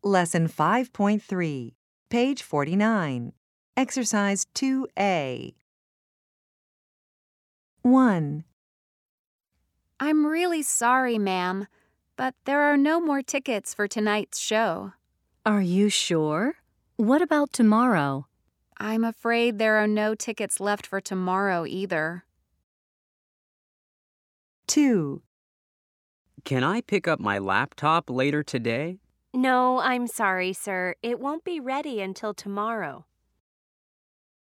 Lesson 5.3, page 49. Exercise 2A. 1. I'm really sorry, ma'am, but there are no more tickets for tonight's show. Are you sure? What about tomorrow? I'm afraid there are no tickets left for tomorrow either. 2. Can I pick up my laptop later today? No, I'm sorry, sir. It won't be ready until tomorrow.